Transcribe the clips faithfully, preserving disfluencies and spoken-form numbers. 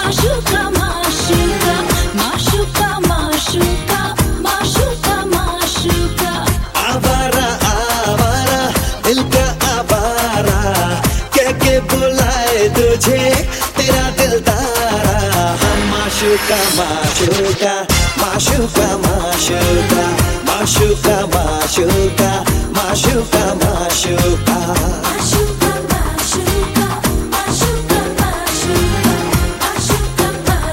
माशूका माशूका माशूका माशूका माशूका माशूका आवारा आवारा दिल का आवारा कह के बुलाए तुझे तेरा दिलदारा हम माशूका माशूका माशूका माशूका माशूका माशूका माशूका माशूका माशूका माशूका माशूका माशूका माशूका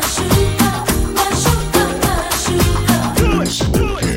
माशूका माशूका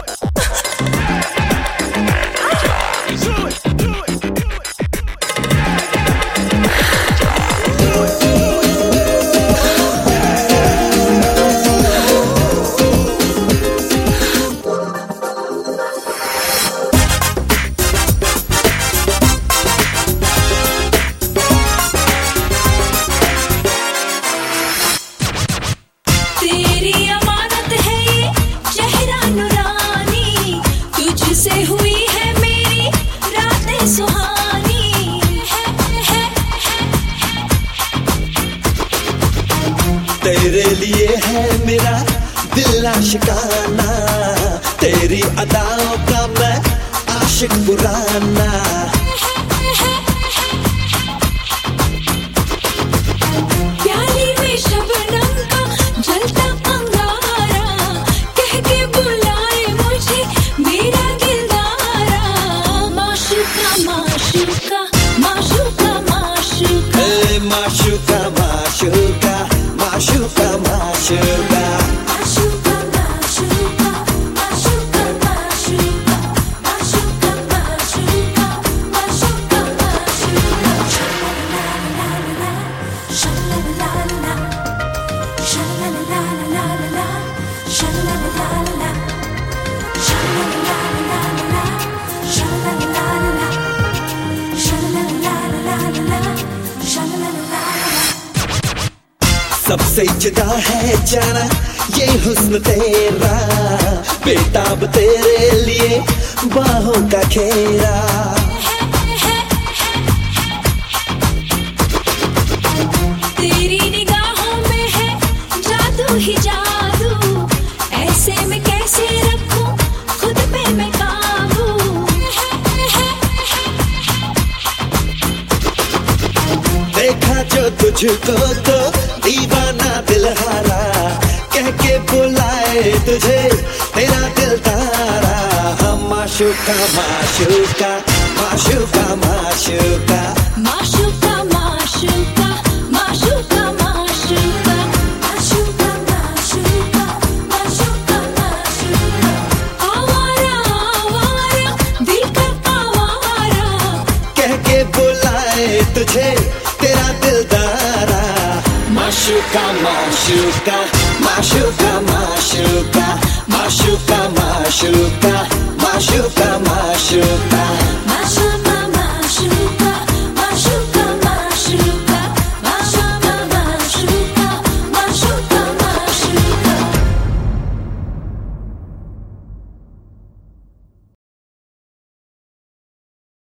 तेरी अमानत है ये चेहरा नुरानी, तुझसे हुई है मेरी रातें सुहानी है, है, तेरे लिए है मेरा दिल आशिकाना तेरी अदाओं का मैं आशिक पुराना प्याली में शबनम का जलता अंगारा, कह के बुलाए मुझे मेरा दिलदारा। माशूका माशूका माशूका माशूका ए माशूका माशूका माशूका माशूका माशूका माशूका माशूका माशूका माशूका माशूका माशूका Sha-la-la-la-la-la, sha-la-la-la-la-la, sha-la-la-la-la-la, sha-la-la-la-la-la, sha-la-la-la-la-la, sha-la-la-la-la-la, sha-la-la-la-la-la. सबसे जुदा है जाना ये हुस्न तेरा बेताब तेरे लिए बाहों का घेरा तेरी निगाहों में है जादू ही जादू, ऐसे में कैसे रखूं खुद पे मैं काबू। देखा जो तुझको तो दीवाना दिल हारा कह के बुलाए तुझे तेरा दिलदारा हम माशूका माशूका माशूका माशूका माशूका माशूका माशूका माशूका माशूका माशूका माशूका माशूका आवारा आवारा दिल का आवारा कह के बुलाए तुझे तेरा दिलदारा माशूका माशूका माशूका माशूका माशूका माशूका माशूका माशूका माशूका